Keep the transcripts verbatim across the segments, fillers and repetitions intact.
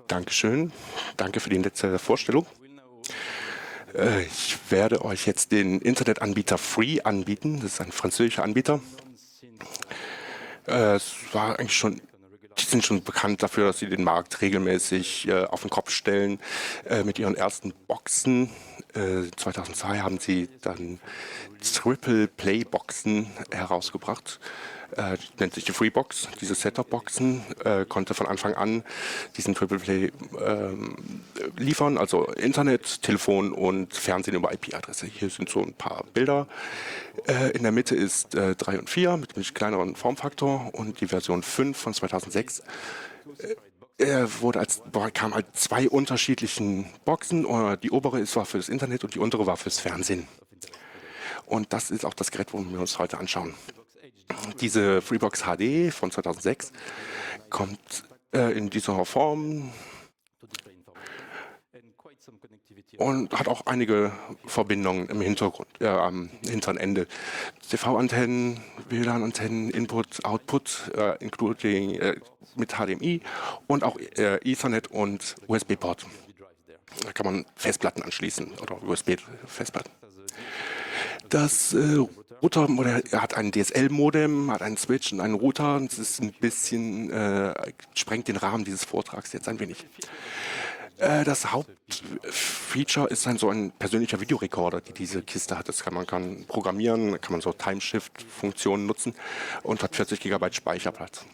Dankeschön. Danke für die nette Vorstellung. Äh, ich werde euch jetzt den Internetanbieter Free anbieten. Das ist ein französischer Anbieter. Äh, es war eigentlich schon, die sind schon bekannt dafür, dass sie den Markt regelmäßig äh, auf den Kopf stellen. Äh, mit ihren ersten Boxen. Äh, zweitausendzwei haben sie dann Triple Play Boxen herausgebracht. Äh, nennt sich die Freebox. Diese Setup-Boxen äh, konnte von Anfang an diesen Triple Play ähm, liefern, also Internet, Telefon und Fernsehen über I P-Adresse. Hier sind so ein paar Bilder. Äh, in der Mitte ist äh, drei und vier mit einem kleineren Formfaktor und die Version fünf von zweitausendsechs. Äh, er wurde als, kam als zwei unterschiedlichen Boxen. Die obere ist war für das Internet und die untere war fürs Fernsehen. Und das ist auch das Gerät, wo wir uns heute anschauen. Diese Freebox H D von zweitausendsechs kommt äh, in dieser Form und hat auch einige Verbindungen im Hintergrund, äh, am hinteren Ende. T V-Antennen, W L A N-Antennen, Input, Output, äh, including äh, mit H D M I und auch äh, Ethernet und U S B-Port. Da kann man Festplatten anschließen oder U S B-Festplatten. Das äh, Router er hat ein D S L-Modem, hat einen Switch und einen Router. Das ist ein bisschen, äh, sprengt den Rahmen dieses Vortrags jetzt ein wenig. Äh, das Hauptfeature ist ein, so ein persönlicher Videorekorder, die diese Kiste hat. Das kann man kann programmieren, kann man so Timeshift-Funktionen nutzen und hat vierzig Gigabyte Speicherplatz.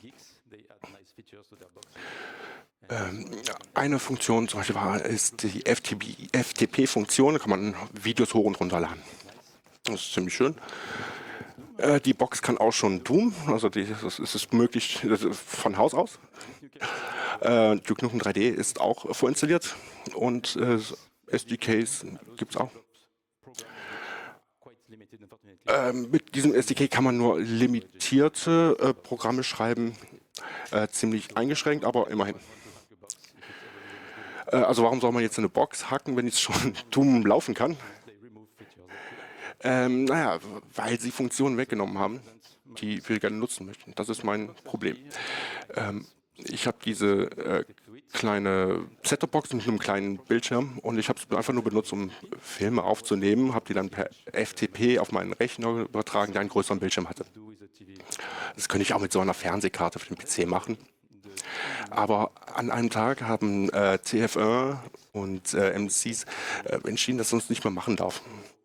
Ähm, eine Funktion zum Beispiel war, ist die F T P-Funktion, da kann man Videos hoch und runter laden. Das ist ziemlich schön. Äh, die Box kann auch schon Doom, also die, das ist möglich von Haus aus. Äh, Duke Nukem drei D ist auch vorinstalliert und äh, S D Ks gibt es auch. Äh, mit diesem S D K kann man nur limitierte äh, Programme schreiben, äh, ziemlich eingeschränkt, aber immerhin. Äh, also warum soll man jetzt eine Box hacken, wenn es schon Doom laufen kann? Ähm, naja, weil sie Funktionen weggenommen haben, die wir gerne nutzen möchten. Das ist mein Problem. Ähm, ich habe diese äh, kleine Set-Top-Box mit einem kleinen Bildschirm und ich habe es einfach nur benutzt, um Filme aufzunehmen, habe die dann per F T P auf meinen Rechner übertragen, der einen größeren Bildschirm hatte. Das könnte ich auch mit so einer Fernsehkarte für den P C machen. Aber an einem Tag haben äh, T F eins und äh, M Cs äh, entschieden, dass man es nicht mehr machen darf.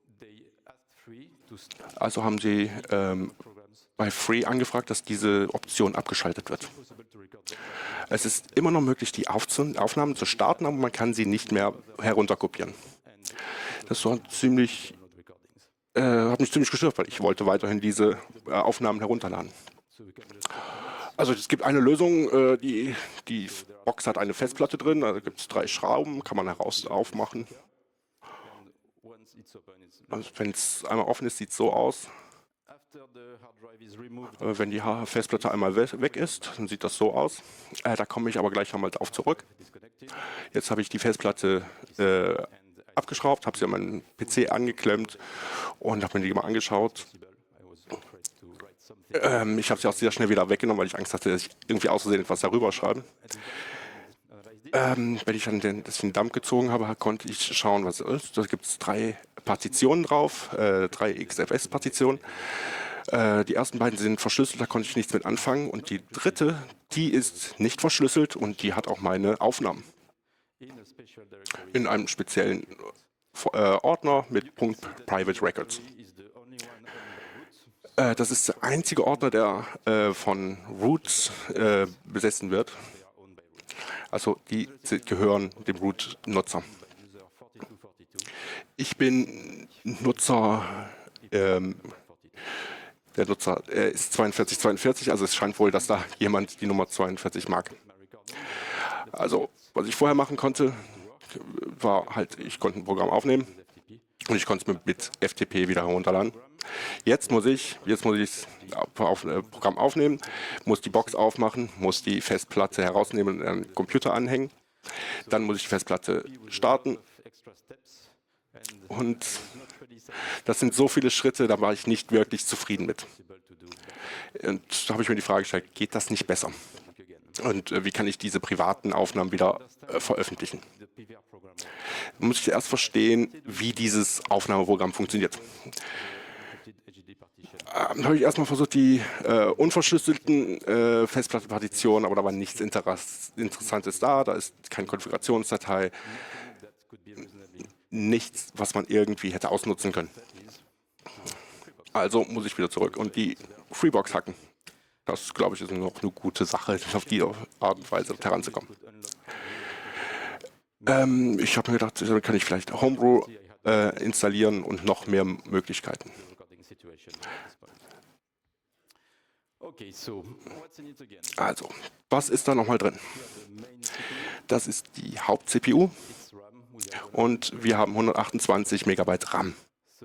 Also haben sie ähm, bei Free angefragt, dass diese Option abgeschaltet wird. Es ist immer noch möglich, die Aufnahmen zu starten, aber man kann sie nicht mehr herunterkopieren. Das war ziemlich, äh, hat mich ziemlich gestört, weil ich wollte weiterhin diese äh, Aufnahmen herunterladen. Also es gibt eine Lösung, äh, die, die Box hat eine Festplatte drin, da gibt es drei Schrauben, kann man heraus aufmachen. Also wenn es einmal offen ist, sieht es so aus. Äh, wenn die Festplatte einmal we weg ist, dann sieht das so aus. Äh, da komme ich aber gleich nochmal drauf zurück. Jetzt habe ich die Festplatte äh, abgeschraubt, habe sie an meinen P C angeklemmt und habe mir die mal angeschaut. Ähm, ich habe sie auch sehr schnell wieder weggenommen, weil ich Angst hatte, dass ich irgendwie aus Versehen etwas darüber schreibe. Ähm, wenn ich dann den, das den Dump gezogen habe, konnte ich schauen, was es ist. Da gibt es drei Partitionen drauf, äh, drei X F S-Partitionen. Äh, die ersten beiden sind verschlüsselt, da konnte ich nichts mit anfangen. Und die dritte, die ist nicht verschlüsselt und die hat auch meine Aufnahmen. In einem speziellen äh, Ordner mit Punkt Private Records. Äh, das ist der einzige Ordner, der äh, von Root äh, besessen wird. Also die gehören dem Root-Nutzer. Ich bin Nutzer, ähm, der Nutzer äh, ist zweiundvierzig zweiundvierzig, also es scheint wohl, dass da jemand die Nummer zweiundvierzig mag. Also was ich vorher machen konnte, war halt, ich konnte ein Programm aufnehmen und ich konnte es mit F T P wieder herunterladen. Jetzt muss ich, jetzt muss ich das auf, äh, Programm aufnehmen, muss die Box aufmachen, muss die Festplatte herausnehmen und an den Computer anhängen. Dann muss ich die Festplatte starten. Und das sind so viele Schritte, da war ich nicht wirklich zufrieden mit. Und da habe ich mir die Frage gestellt, geht das nicht besser? Und äh, wie kann ich diese privaten Aufnahmen wieder äh, veröffentlichen? Da muss ich erst verstehen, wie dieses Aufnahmeprogramm funktioniert. Ähm, habe ich erstmal versucht, die äh, unverschlüsselten äh, Festplattenpartitionen, aber da war nichts Interess Interessantes da. Da ist keine Konfigurationsdatei, nichts, was man irgendwie hätte ausnutzen können. Also muss ich wieder zurück und die Freebox hacken. Das, glaube ich, ist noch eine gute Sache, auf die Art und Weise heranzukommen. Ähm, ich habe mir gedacht, dann kann ich vielleicht Homebrew äh, installieren und noch mehr Möglichkeiten. Also, was ist da nochmal drin? Das ist die Haupt-C P U und wir haben hundertachtundzwanzig Megabyte RAM.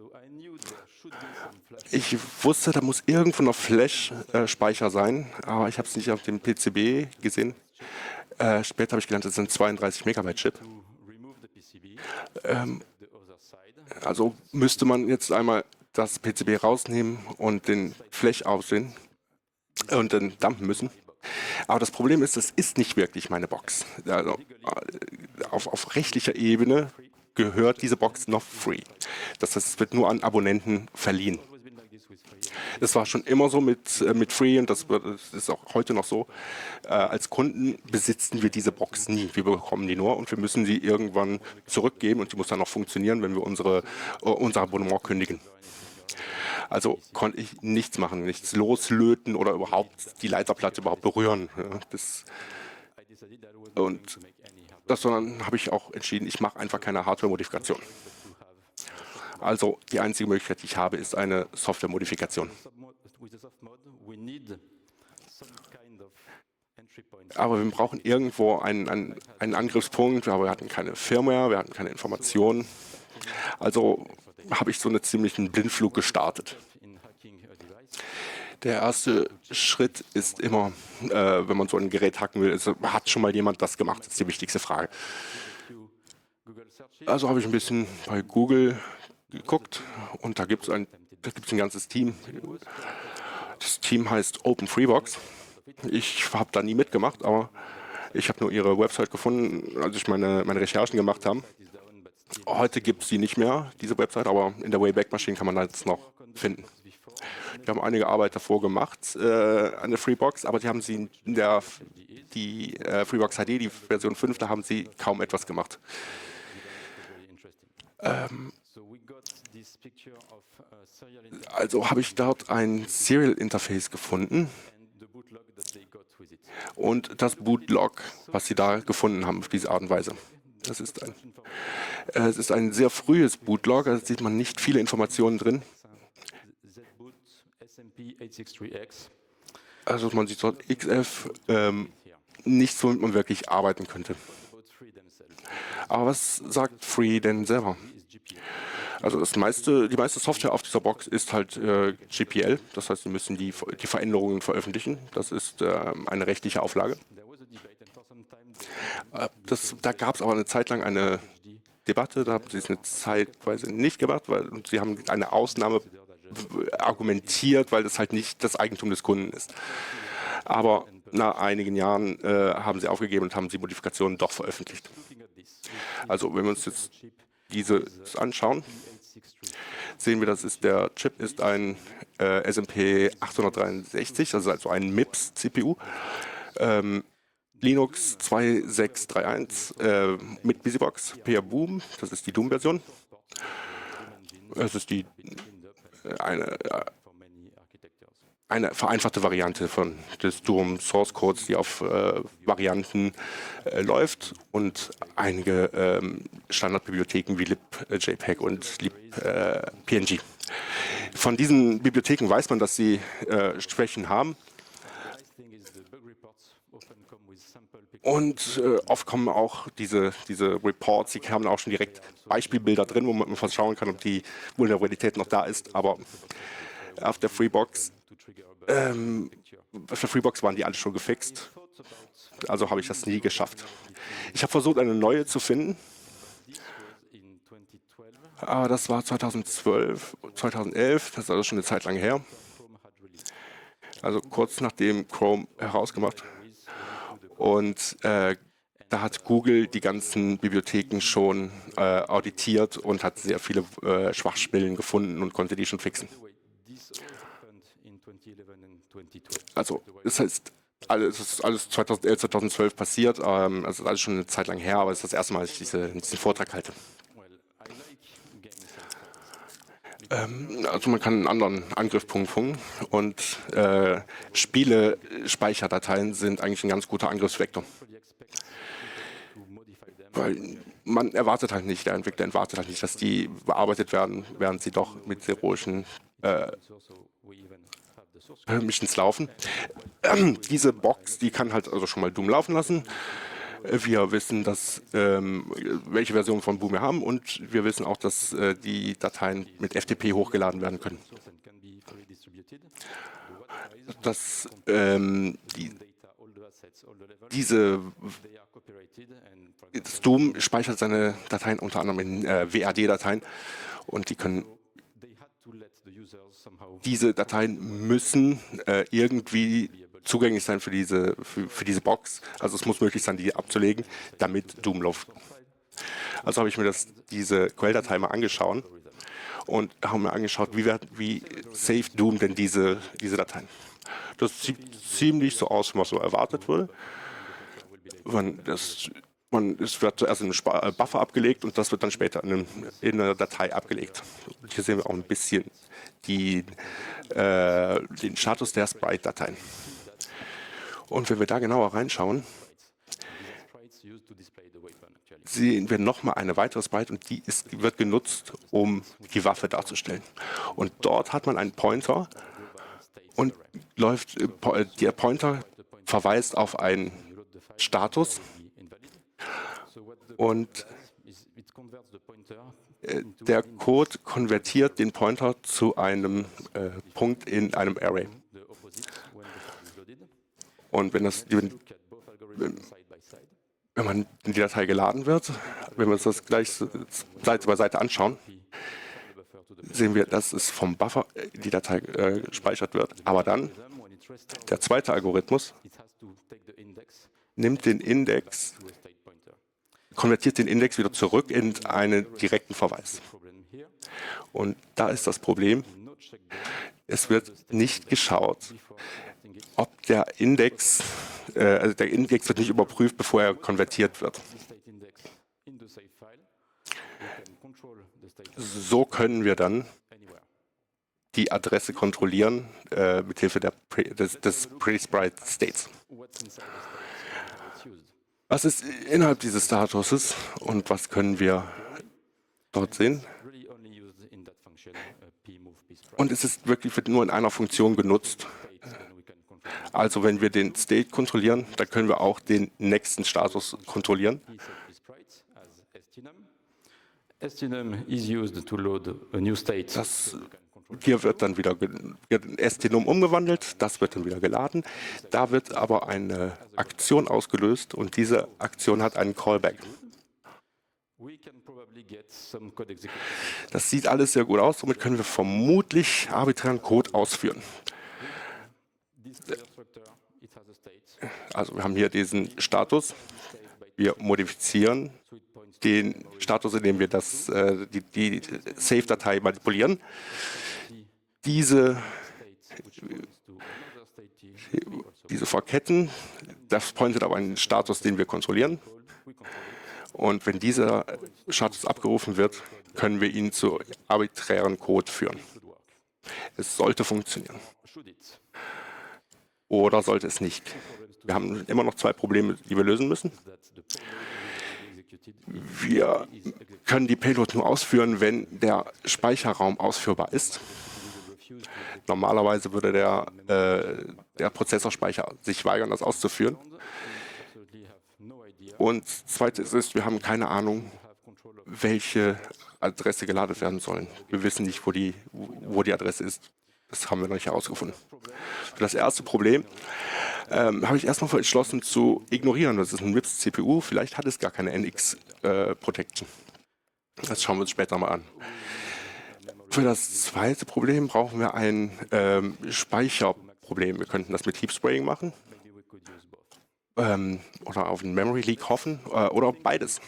Ich wusste, da muss irgendwo noch Flash-Speicher äh, sein, aber ich habe es nicht auf dem P C B gesehen. Äh, später habe ich gelernt, das sind zweiunddreißig Megabyte Chip. Ähm, also müsste man jetzt einmal das P C B rausnehmen und den Flash aussehen und dann dumpen müssen. Aber das Problem ist, das ist nicht wirklich meine Box. Also, auf, auf rechtlicher Ebene gehört diese Box noch free. Das heißt, es wird nur an Abonnenten verliehen. Das war schon immer so mit, äh, mit Free und das, das ist auch heute noch so. Äh, als Kunden besitzen wir diese Box nie. Wir bekommen die nur und wir müssen sie irgendwann zurückgeben und die muss dann noch funktionieren, wenn wir unsere, uh, unser Abonnement kündigen. Also konnte ich nichts machen, nichts loslöten oder überhaupt die Leiterplatte überhaupt berühren. Ja, das, und das, sondern habe ich auch entschieden, ich mache einfach keine Hardware-Modifikation. Also die einzige Möglichkeit, die ich habe, ist eine Software-Modifikation. Aber wir brauchen irgendwo einen, einen, einen Angriffspunkt, aber wir hatten keine Firmware, wir hatten keine Informationen. Also habe ich so einen ziemlichen Blindflug gestartet. Der erste Schritt ist immer, äh, wenn man so ein Gerät hacken will, ist, hat schon mal jemand das gemacht? Das ist die wichtigste Frage. Also habe ich ein bisschen bei Google geguckt und da gibt es ein, da gibt's ein ganzes Team. Das Team heißt Open Freebox. Ich habe da nie mitgemacht, aber ich habe nur ihre Website gefunden, als ich meine, meine Recherchen gemacht habe. Heute gibt es sie nicht mehr, diese Website, aber in der Wayback Machine kann man das noch finden. Wir haben einige Arbeit davor gemacht äh, an der Freebox, aber die haben sie in der die äh, Freebox H D, die Version fünf, da haben sie kaum etwas gemacht. Ähm, also habe ich dort ein Serial Interface gefunden und das Bootlog, was sie da gefunden haben auf diese Art und Weise. Das ist ein, äh, es ist ein sehr frühes Bootlog, da sieht man nicht viele Informationen drin. Also man sieht dort X F, ähm, nichts, womit man wirklich arbeiten könnte. Aber was sagt Free denn selber? Also das meiste, die meiste Software auf dieser Box ist halt äh, G P L, das heißt, Sie müssen die, die Veränderungen veröffentlichen. Das ist äh, eine rechtliche Auflage. Äh, das, da gab es aber eine Zeit lang eine Debatte, da haben Sie es eine Zeitweise nicht gemacht, weil Sie haben eine Ausnahme argumentiert, weil das halt nicht das Eigentum des Kunden ist. Aber nach einigen Jahren äh, haben Sie aufgegeben und haben die Modifikationen doch veröffentlicht. Also wenn wir uns jetzt dieses anschauen, sehen wir, dass ist der Chip ist ein äh, S M P achthundertdreiundsechzig, also, also ein M I P S-C P U. Ähm, Linux zwei Punkt sechs Punkt eins äh, mit BusyBox, P R Boom, das ist die Doom-Version. Es ist die eine, eine vereinfachte Variante von des Doom Source Codes, die auf äh, Varianten äh, läuft und einige ähm, Standardbibliotheken wie libjpeg und libpng. Äh, von diesen Bibliotheken weiß man, dass sie äh, Schwächen haben. Und äh, oft kommen auch diese, diese Reports, die haben auch schon direkt Beispielbilder drin, wo man mal schauen kann, ob die Vulnerabilität noch da ist. Aber auf der Freebox, ähm, auf der Freebox waren die alle schon gefixt. Also habe ich das nie geschafft. Ich habe versucht, eine neue zu finden. Aber das war zweitausendzwölf, zweitausendelf, das ist also schon eine Zeit lang her. Also kurz nachdem Chrome herausgemacht. Und äh, da hat Google die ganzen Bibliotheken schon äh, auditiert und hat sehr viele äh, Schwachstellen gefunden und konnte die schon fixen. Also das heißt, alles, es ist alles zweitausendelf, zweitausendzwölf passiert. Ähm, also ist alles schon eine Zeit lang her, aber es ist das erste Mal, dass ich diese, diesen Vortrag halte. Ähm, also man kann einen anderen Angriffspunkt finden und äh, Spiele-Speicherdateien sind eigentlich ein ganz guter Angriffsvektor. Weil man erwartet halt nicht, der Entwickler erwartet halt nicht, dass die bearbeitet werden, während sie doch mit heroischen äh, Missions laufen. Ähm, diese Box, die kann halt also schon mal Doom laufen lassen. Wir wissen, dass, ähm, welche Version von Boom wir haben und wir wissen auch, dass äh, die Dateien mit F T P hochgeladen werden können. Dass ähm, die, diese das Doom speichert seine Dateien unter anderem in äh, W A D-Dateien und die können diese Dateien müssen äh, irgendwie zugänglich sein für diese, für, für diese Box. Also es muss möglich sein, die abzulegen, damit Doom läuft. Also habe ich mir das, diese Quelldatei mal angeschaut und habe mir angeschaut, wie, wird, wie safe Doom denn diese, diese Dateien. Das sieht ziemlich so aus, was so erwartet wurde. Man, das, man, es wird zuerst in einem Sp äh, Buffer abgelegt und das wird dann später in, einem, in einer Datei abgelegt. Und hier sehen wir auch ein bisschen die, äh, den Status der Sprite-Dateien. Und wenn wir da genauer reinschauen, sehen wir nochmal eine weitere Sprite und die, ist, die wird genutzt, um die Waffe darzustellen. Und dort hat man einen Pointer und läuft, äh, der Pointer verweist auf einen Status und äh, der Code konvertiert den Pointer zu einem äh, Punkt in einem Array. Und wenn, das, wenn, wenn man die Datei geladen wird, wenn wir uns das gleich Seite bei Seite anschauen, sehen wir, dass es vom Buffer die Datei äh, gespeichert wird. Aber dann, der zweite Algorithmus nimmt den Index, konvertiert den Index wieder zurück in einen direkten Verweis. Und da ist das Problem, es wird nicht geschaut, ob der Index, äh, also der Index wird nicht überprüft, bevor er konvertiert wird. So können wir dann die Adresse kontrollieren äh, mithilfe der Pre des, des Pre-Sprite States. Was ist innerhalb dieses Statuses und was können wir dort sehen? Und es ist wirklich wird nur in einer Funktion genutzt. Also wenn wir den State kontrollieren, dann können wir auch den nächsten Status kontrollieren. Das, hier wird dann wieder S T num umgewandelt, das wird dann wieder geladen. Da wird aber eine Aktion ausgelöst und diese Aktion hat einen Callback. Das sieht alles sehr gut aus, somit können wir vermutlich arbiträren Code ausführen. Also wir haben hier diesen Status, wir modifizieren den Status, indem wir das, äh, die, die Save-Datei manipulieren. Diese, diese verketten, das pointet auf einen Status, den wir kontrollieren. Und wenn dieser Status abgerufen wird, können wir ihn zu arbiträren Code führen. Es sollte funktionieren. Oder sollte es nicht? Wir haben immer noch zwei Probleme, die wir lösen müssen. Wir können die Payload nur ausführen, wenn der Speicherraum ausführbar ist. Normalerweise würde der, äh, der Prozessorspeicher sich weigern, das auszuführen. Und zweites ist, wir haben keine Ahnung, welche Adresse geladen werden sollen. Wir wissen nicht, wo die, wo die Adresse ist. Das haben wir noch nicht herausgefunden. Für das erste Problem ähm, habe ich erstmal entschlossen zu ignorieren. Das ist ein M I P S-C P U. Vielleicht hat es gar keine N X-Protection. Äh, das schauen wir uns später mal an. Für das zweite Problem brauchen wir ein ähm, Speicherproblem. Wir könnten das mit Heap Spraying machen. ähm, oder auf einen Memory Leak hoffen äh, oder beides.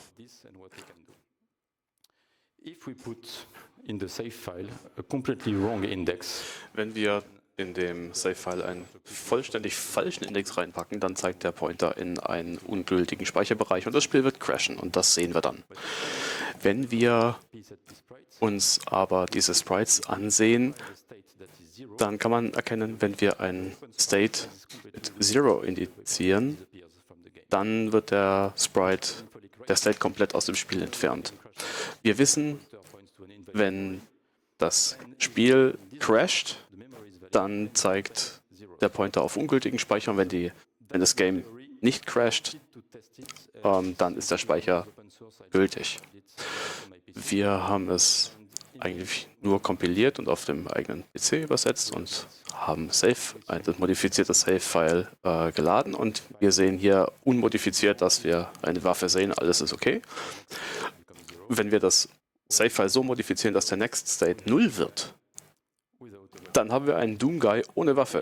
Wenn wir in dem Save-File einen vollständig falschen Index reinpacken, dann zeigt der Pointer in einen ungültigen Speicherbereich und das Spiel wird crashen und das sehen wir dann. Wenn wir uns aber diese Sprites ansehen, dann kann man erkennen, wenn wir einen State mit Zero indizieren, dann wird der Sprite, der State komplett aus dem Spiel entfernt. Wir wissen, wenn das Spiel crasht, dann zeigt der Pointer auf ungültigen Speicher und wenn, die, wenn das Game nicht crasht, ähm, dann ist der Speicher gültig. Wir haben es eigentlich nur kompiliert und auf dem eigenen P C übersetzt und haben Save, ein das modifizierte Save-File äh, geladen und wir sehen hier unmodifiziert, dass wir eine Waffe sehen, alles ist okay. Wenn wir das Save-File so modifizieren, dass der Next State null wird, dann haben wir einen Doom Guy ohne Waffe.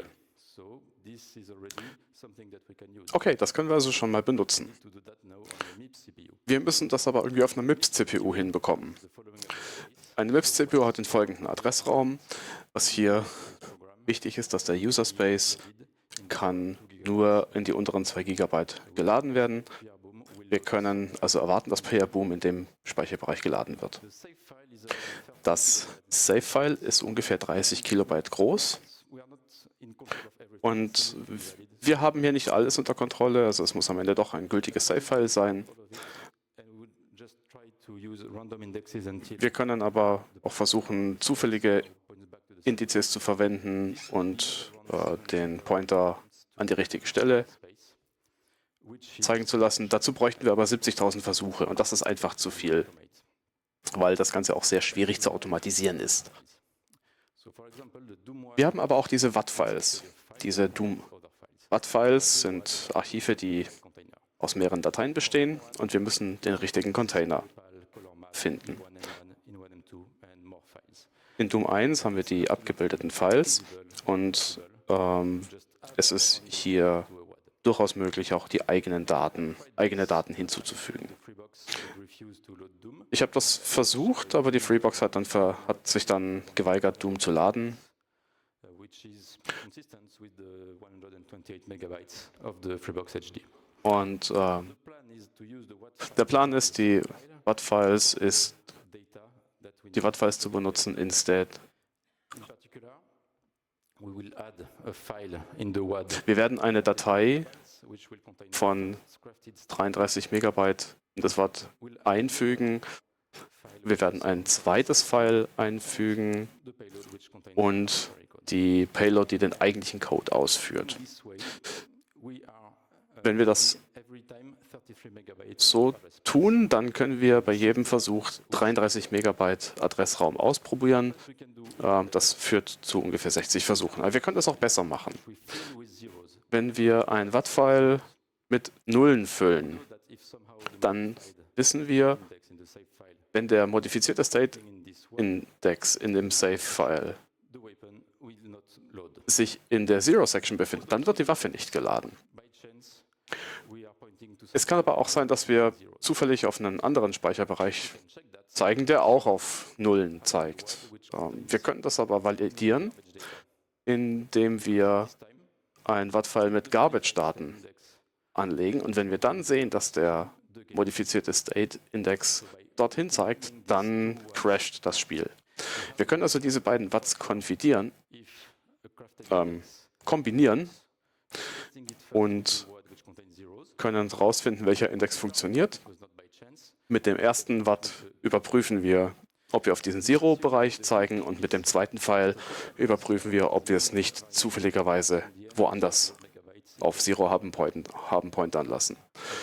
Okay, das können wir also schon mal benutzen. Wir müssen das aber irgendwie auf einer M I P S-C P U hinbekommen. Eine M I P S-C P U hat den folgenden Adressraum. Was hier wichtig ist, dass der User Space kann nur in die unteren zwei Gigabyte geladen werden. Wir können also erwarten, dass Peerboom in dem Speicherbereich geladen wird. Das Save-File ist ungefähr dreißig Kilobyte groß. Und wir haben hier nicht alles unter Kontrolle, also es muss am Ende doch ein gültiges Save-File sein. Wir können aber auch versuchen, zufällige Indizes zu verwenden und äh, den Pointer an die richtige Stelle zeigen zu lassen. Dazu bräuchten wir aber siebzigtausend Versuche und das ist einfach zu viel, weil das Ganze auch sehr schwierig zu automatisieren ist. Wir haben aber auch diese W A T-Files. Diese Doom-W A T-Files sind Archive, die aus mehreren Dateien bestehen und wir müssen den richtigen Container finden. In Doom eins haben wir die abgebildeten Files und ähm, es ist hier durchaus möglich, auch die eigenen Daten, eigene Daten hinzuzufügen. Ich habe das versucht, aber die Freebox hat, dann ver, hat sich dann geweigert, Doom zu laden. Und äh, der Plan ist, die W A T-Files ist, die W A T-Files zu benutzen instead. Wir werden eine Datei von dreiunddreißig Megabyte in das W A T einfügen. Wir werden ein zweites File einfügen und die Payload, die den eigentlichen Code ausführt. Wenn wir das so tun, dann können wir bei jedem Versuch dreiunddreißig Megabyte Adressraum ausprobieren. Das führt zu ungefähr sechzig Versuchen. Aber wir können das auch besser machen. Wenn wir ein W A T-File mit Nullen füllen, dann wissen wir, wenn der modifizierte State-Index in dem Save-File sich in der Zero-Section befindet, dann wird die Waffe nicht geladen. Es kann aber auch sein, dass wir zufällig auf einen anderen Speicherbereich zeigen, der auch auf Nullen zeigt. Wir können das aber validieren, indem wir ein W A T-File mit Garbage-Daten anlegen. Und wenn wir dann sehen, dass der modifizierte State-Index dorthin zeigt, dann crasht das Spiel. Wir können also diese beiden W A Ts konfidieren, ähm, kombinieren und können herausfinden, welcher Index funktioniert. Mit dem ersten W A T überprüfen wir, ob wir auf diesen Zero-Bereich zeigen und mit dem zweiten Pfeil überprüfen wir, ob wir es nicht zufälligerweise woanders auf Zero haben pointern lassen.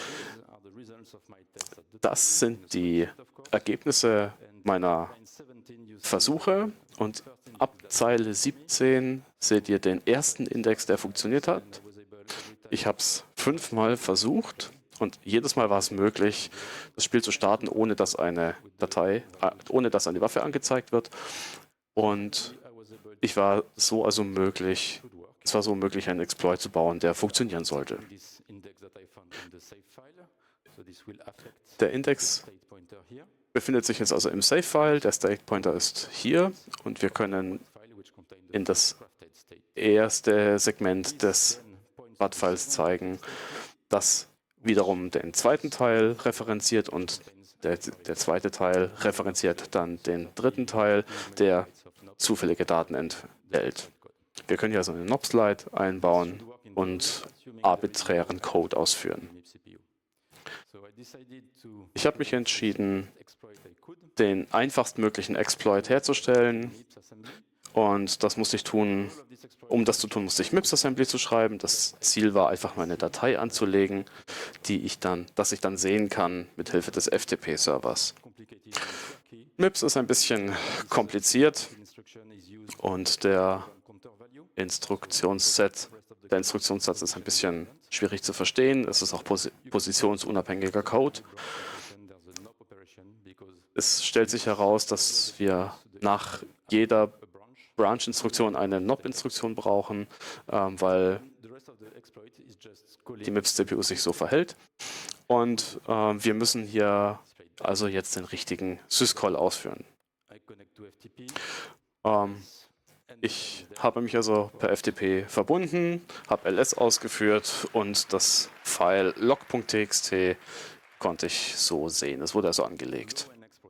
Das sind die Ergebnisse meiner Versuche und ab Zeile siebzehn seht ihr den ersten Index, der funktioniert hat. Ich habe es fünfmal versucht und jedes Mal war es möglich, das Spiel zu starten, ohne dass eine Datei, äh, ohne dass eine Waffe angezeigt wird. Und ich war so also möglich, es war so möglich, einen Exploit zu bauen, der funktionieren sollte. Der Index befindet sich jetzt also im Save-File, der State-Pointer ist hier und wir können in das erste Segment des B A T-Files zeigen, das wiederum den zweiten Teil referenziert und der, der zweite Teil referenziert dann den dritten Teil, der zufällige Daten enthält. Wir können hier also eine N O P-Slide einbauen und arbiträren Code ausführen. Ich habe mich entschieden, den einfachstmöglichen Exploit herzustellen und das musste ich tun, um das zu tun, musste ich MIPS-Assembly zu schreiben. Das Ziel war einfach mal eine Datei anzulegen, die ich dann, dass ich dann sehen kann mit Hilfe des F T P-Servers. MIPS ist ein bisschen kompliziert und der Instruktionsset, der Instruktionssatz ist ein bisschen schwierig zu verstehen. Es ist auch pos positionsunabhängiger Code. Es stellt sich heraus, dass wir nach jeder Branch-Instruktion eine N O P-Instruktion brauchen, ähm, weil die MIPS-C P U sich so verhält. Und ähm, wir müssen hier also jetzt den richtigen Syscall ausführen. Ähm, ich habe mich also per F T P verbunden, habe L S ausgeführt und das File log.txt konnte ich so sehen. Es wurde also angelegt.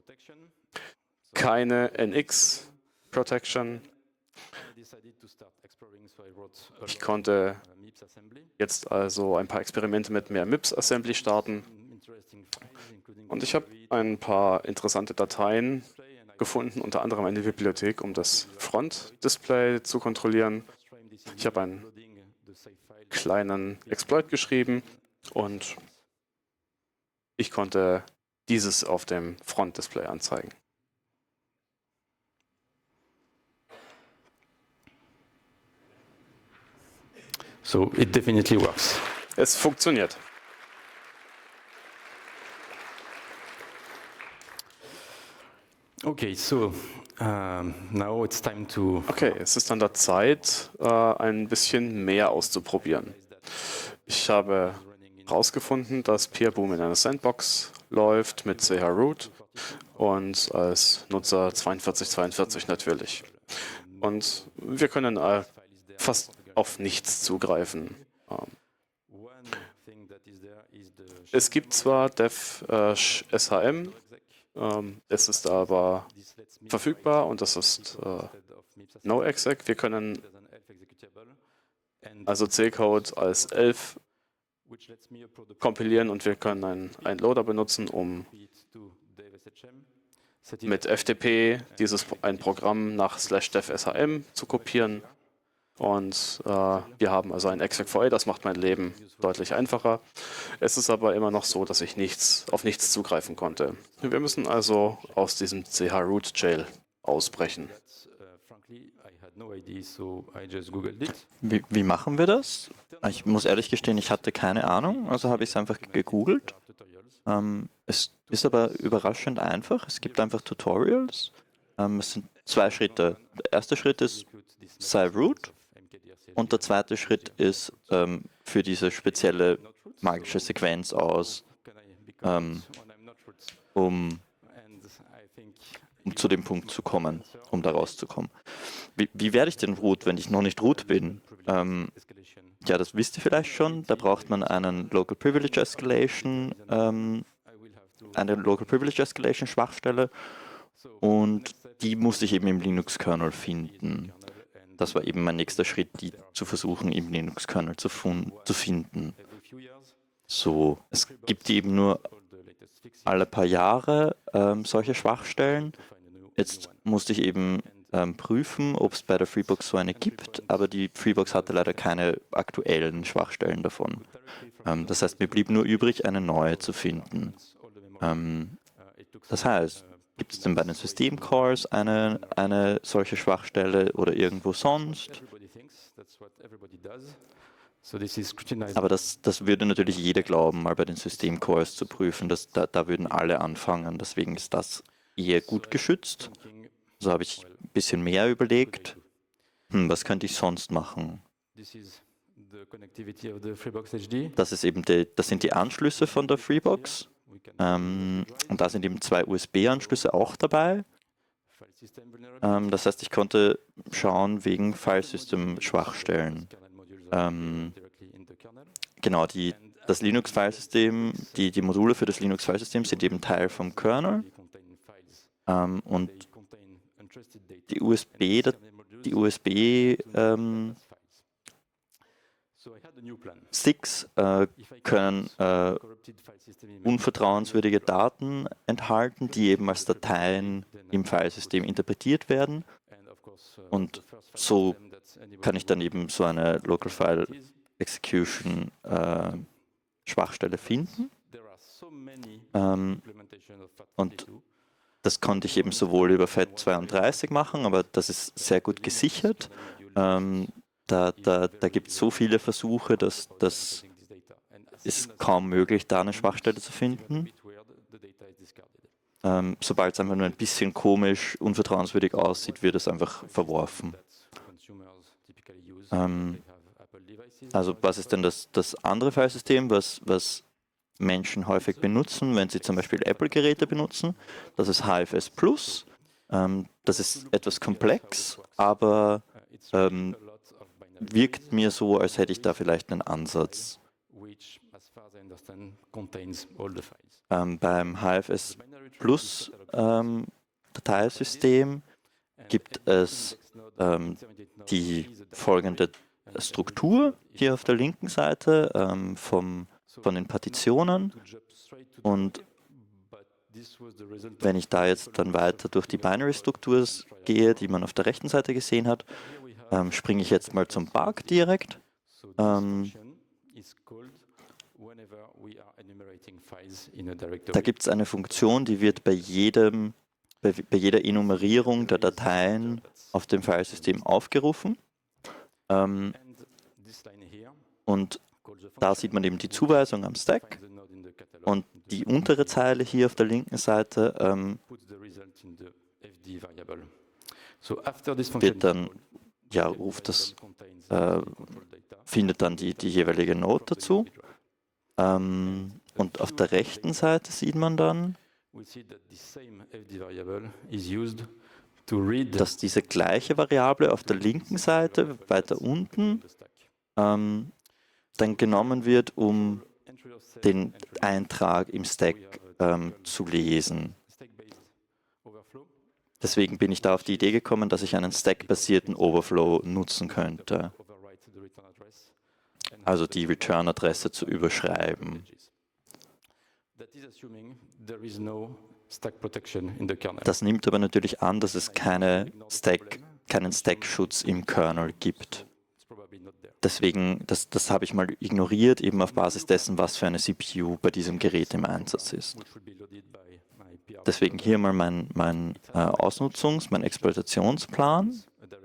Keine N X-Protection. Ich konnte jetzt also ein paar Experimente mit mehr MIPS-Assembly starten. Und ich habe ein paar interessante Dateien gefunden, unter anderem eine Bibliothek, um das Front-Display zu kontrollieren. Ich habe einen kleinen Exploit geschrieben und ich konnte dieses auf dem Front-Display anzeigen. So it definitely works. Es funktioniert. Okay, so um, now it's time to. Okay, es ist an der Zeit, äh, ein bisschen mehr auszuprobieren. Ich habe herausgefunden, dass Peerboom in einer Sandbox läuft mit C H Root und als Nutzer zweiundvierzig zweiundvierzig natürlich. Und wir können äh, fast auf nichts zugreifen. Ähm, es gibt zwar dev äh, S H M, ähm, es ist aber verfügbar und das ist äh, NoExec. Wir können also C-Code als elf kompilieren und wir können einen, einen Loader benutzen, um mit F T P dieses ein Programm nach slash dev S H M zu kopieren. Und äh, wir haben also ein exec V A, das macht mein Leben deutlich einfacher. Es ist aber immer noch so, dass ich nichts, auf nichts zugreifen konnte. Wir müssen also aus diesem C H Root Jail ausbrechen. Wie, wie machen wir das? Ich muss ehrlich gestehen, ich hatte keine Ahnung, also habe ich es einfach gegoogelt. Ähm, es ist aber überraschend einfach. Es gibt einfach Tutorials. Ähm, es sind zwei Schritte. Der erste Schritt ist sei root und der zweite Schritt ist ähm, für diese spezielle magische Sequenz aus, ähm, um, um zu dem Punkt zu kommen, um da rauszukommen. Wie, wie werde ich denn root, wenn ich noch nicht root bin? Ähm, ja, das wisst ihr vielleicht schon. Da braucht man einen Local Privilege Escalation, ähm, eine Local Privilege Escalation Schwachstelle und die musste ich eben im Linux-Kernel finden. Das war eben mein nächster Schritt, die zu versuchen, im Linux-Kernel zu, zu finden. So, es gibt eben nur alle paar Jahre ähm, solche Schwachstellen. Jetzt musste ich eben ähm, prüfen, ob es bei der Freebox so eine gibt, aber die Freebox hatte leider keine aktuellen Schwachstellen davon. Ähm, das heißt, mir blieb nur übrig, eine neue zu finden. Ähm, das heißt, gibt es denn bei den Systemcalls eine, eine solche Schwachstelle oder irgendwo sonst? Aber das, das würde natürlich jeder glauben, mal bei den Systemcalls zu prüfen. Das, da, da würden alle anfangen. Deswegen ist das eher gut geschützt. So habe ich ein bisschen mehr überlegt. Hm, was könnte ich sonst machen? the connectivity of the Freebox H D. Das, ist eben die, das sind die Anschlüsse von der Freebox. Ähm, und da sind eben zwei U S B-Anschlüsse auch dabei. Ähm, das heißt, ich konnte schauen wegen Filesystem-Schwachstellen. Ähm, genau, die, das Linux-Filesystem, die, die Module für das Linux-Filesystem sind eben Teil vom Kernel. Ähm, und die U S B, die U S B ähm, Sticks äh, können äh, unvertrauenswürdige Daten enthalten, die eben als Dateien im Filesystem interpretiert werden. Und so kann ich dann eben so eine Local File Execution äh, Schwachstelle finden. Ähm, und das konnte ich eben sowohl über F A T zweiunddreißig machen, aber das ist sehr gut gesichert. Ähm, Da, da, da gibt es so viele Versuche, dass das ist kaum möglich, da eine Schwachstelle zu finden. Ähm, sobald es einfach nur ein bisschen komisch, unvertrauenswürdig aussieht, wird es einfach verworfen. Ähm, also was ist denn das, das andere Filesystem, was, was Menschen häufig benutzen, wenn sie zum Beispiel Apple-Geräte benutzen? Das ist H F S Plus. Ähm, das ist etwas komplex, aber ähm, wirkt mir so, als hätte ich da vielleicht einen Ansatz. Ähm, beim H F S Plus ähm, Dateisystem gibt es ähm, die folgende Struktur hier auf der linken Seite ähm, vom, von den Partitionen, und wenn ich da jetzt dann weiter durch die Binary-Struktur gehe, die man auf der rechten Seite gesehen hat, Ähm, springe ich jetzt mal zum Bug direkt. Ähm, da gibt es eine Funktion, die wird bei, jedem, bei, bei jeder Enumerierung der Dateien auf dem Filesystem aufgerufen. Ähm, und da sieht man eben die Zuweisung am Stack. Und die untere Zeile hier auf der linken Seite ähm, wird dann ja, ruft das, äh, findet dann die, die jeweilige Node dazu. Ähm, und auf der rechten Seite sieht man dann, dass diese gleiche Variable auf der linken Seite, weiter unten, ähm, dann genommen wird, um den Eintrag im Stack ähm, zu lesen. Deswegen bin ich da auf die Idee gekommen, dass ich einen Stack-basierten Overflow nutzen könnte. Also die Return-Adresse zu überschreiben. Das nimmt aber natürlich an, dass es keine Stack, keinen Stack-Schutz im Kernel gibt. Deswegen, das, das habe ich mal ignoriert, eben auf Basis dessen, was für eine C P U bei diesem Gerät im Einsatz ist. Deswegen hier mal mein, mein äh, Ausnutzungs-, mein Exploitationsplan.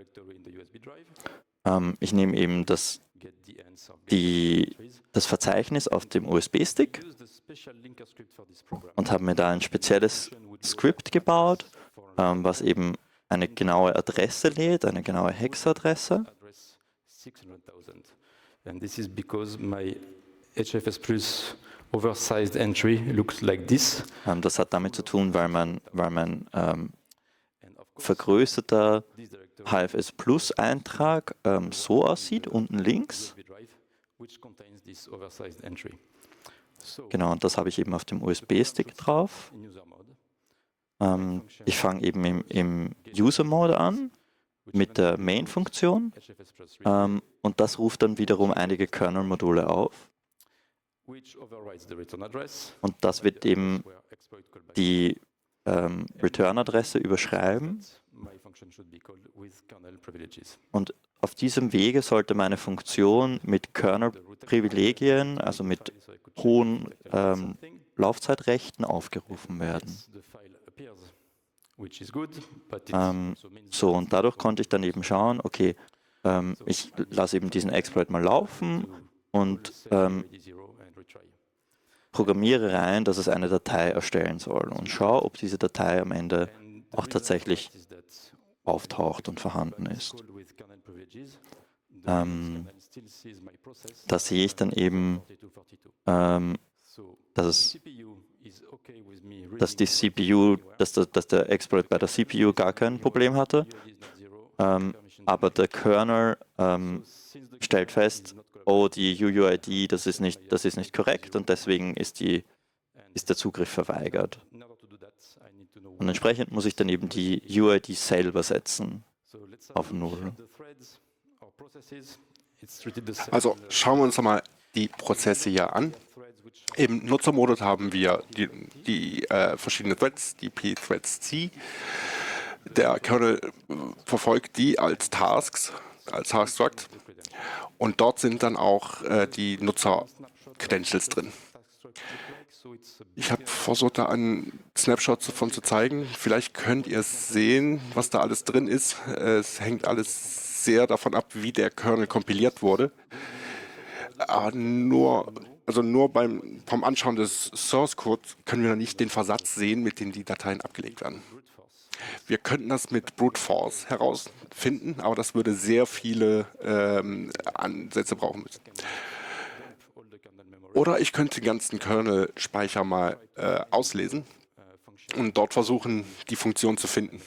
Ähm, ich nehme eben das, die, das Verzeichnis auf dem U S B-Stick und habe mir da ein spezielles Skript gebaut, ähm, was eben eine genaue Adresse lädt, eine genaue Hexadresse. And this is because my H F S Plus oversized entry looks like this. Ähm, das hat damit zu tun, weil mein, weil mein ähm, vergrößerter H F S Plus Eintrag ähm, so aussieht, unten links. Genau, und das habe ich eben auf dem U S B-Stick drauf. Ähm, ich fange eben im, im User-Mode an mit der Main-Funktion, ähm, und das ruft dann wiederum einige Kernel-Module auf. Und das wird eben die ähm, Return-Adresse überschreiben. Und auf diesem Wege sollte meine Funktion mit Kernel-Privilegien, also mit hohen ähm, Laufzeitrechten, aufgerufen werden. Ähm, so, und dadurch konnte ich dann eben schauen, okay, ähm, ich lasse eben diesen Exploit mal laufen und ähm, programmiere rein, dass es eine Datei erstellen soll und schaue, ob diese Datei am Ende auch tatsächlich auftaucht und vorhanden ist. ähm, da sehe ich dann eben, ähm, dass, es, dass die C P U, dass der, dass der Exploit bei der C P U gar kein Problem hatte, ähm, aber der Kernel ähm, stellt fest, oh, die U U I D, das ist nicht, das ist nicht korrekt und deswegen ist, die, ist der Zugriff verweigert. Und entsprechend muss ich dann eben die U I D selber setzen auf null. Also schauen wir uns mal die Prozesse hier an. Im Nutzermodus haben wir die, die äh, verschiedenen Threads, die P-Threads C. Der Kernel verfolgt die als Tasks, als Task-Struct. Und dort sind dann auch äh, die Nutzer-Credentials drin. Ich habe versucht, da einen Snapshot davon zu zeigen. Vielleicht könnt ihr sehen, was da alles drin ist. Es hängt alles sehr davon ab, wie der Kernel kompiliert wurde. Aber nur, also nur beim, vom Anschauen des Source Codes können wir noch nicht den Versatz sehen, mit dem die Dateien abgelegt werden. Wir könnten das mit Brute Force herausfinden, aber das würde sehr viele ähm, Ansätze brauchen müssen. Oder ich könnte den ganzen Kernel-Speicher mal äh, auslesen und dort versuchen, die Funktion zu finden.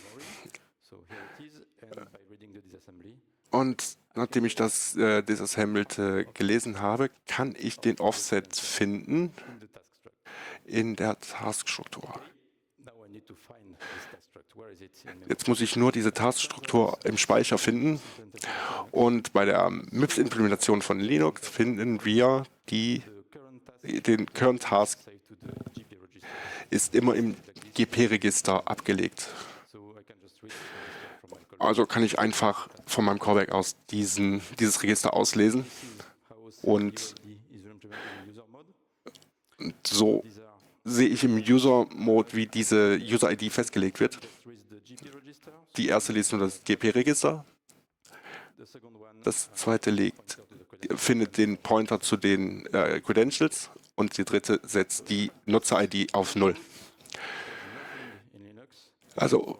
Und nachdem ich das äh, Disassembled äh, gelesen habe, kann ich den Offset finden in der Taskstruktur. Jetzt muss ich nur diese Taskstruktur im Speicher finden und bei der M I P S-Implementation von Linux finden wir die, den Current Task ist immer im G P-Register abgelegt. Also kann ich einfach von meinem Callback aus diesen, dieses Register auslesen und so sehe ich im User-Mode, wie diese User-I D festgelegt wird. Die erste liest nur das G P-Register. Das zweite legt, findet den Pointer zu den äh, Credentials und die dritte setzt die Nutzer-I D auf null. Also,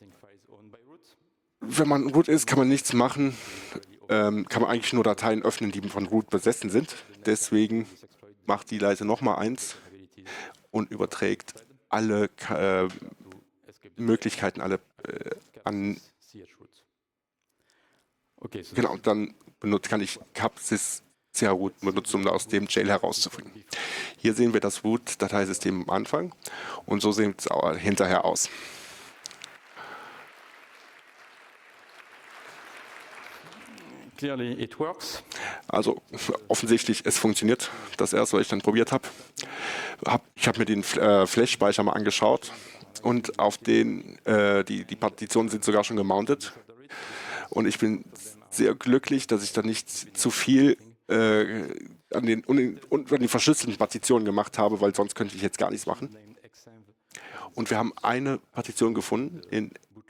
wenn man root ist, kann man nichts machen. Ähm, kann man eigentlich nur Dateien öffnen, die von root besessen sind. Deswegen macht die Leiste nochmal eins und überträgt alle äh, Möglichkeiten, alle äh, an. Genau, und dann benutzt, kann ich capsys-chroot benutzen, um aus dem Jail herauszufinden. Hier sehen wir das root-Dateisystem am Anfang und so sieht es auch hinterher aus. Clearly it works. Also offensichtlich, es funktioniert. Das erste, was ich dann probiert habe. Hab, ich habe mir den äh, Flash-Speicher mal angeschaut und auf den, äh, die, die Partitionen sind sogar schon gemountet. Und ich bin sehr glücklich, dass ich da nicht zu viel äh, an, den, un, un, an den verschlüsselten Partitionen gemacht habe, weil sonst könnte ich jetzt gar nichts machen. Und wir haben eine Partition gefunden in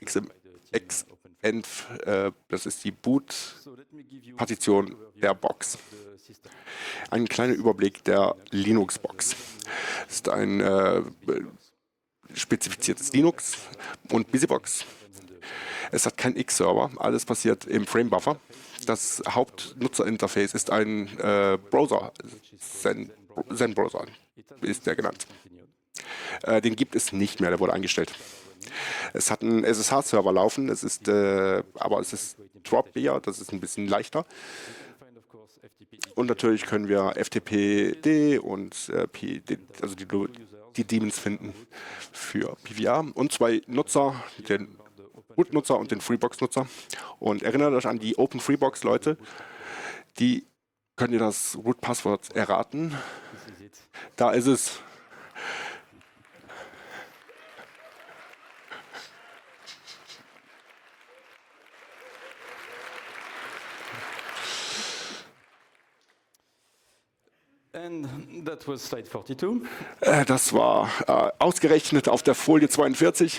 xenv, äh, das ist die Boot-Partition der Box. Ein kleiner Überblick der Linux-Box. Das ist ein äh, spezifiziertes Linux und BusyBox. Es hat keinen X-Server, alles passiert im Framebuffer. Das Hauptnutzerinterface ist ein äh, Browser, Zen, Zen Browser ist der genannt. Äh, den gibt es nicht mehr, der wurde eingestellt. Es hat einen S S H-Server laufen, es ist, äh, aber es ist Dropbeer, das ist ein bisschen leichter. Und natürlich können wir F T P D und äh, P, also die, die Daemons finden für P V R und zwei Nutzer, den Root-Nutzer und den Freebox-Nutzer. Und erinnert euch an die Open Freebox-Leute, die könnt ihr das Root-Passwort erraten. Da ist es. And that was slide forty-two. Äh, das war äh, ausgerechnet auf der Folie zweiundvierzig.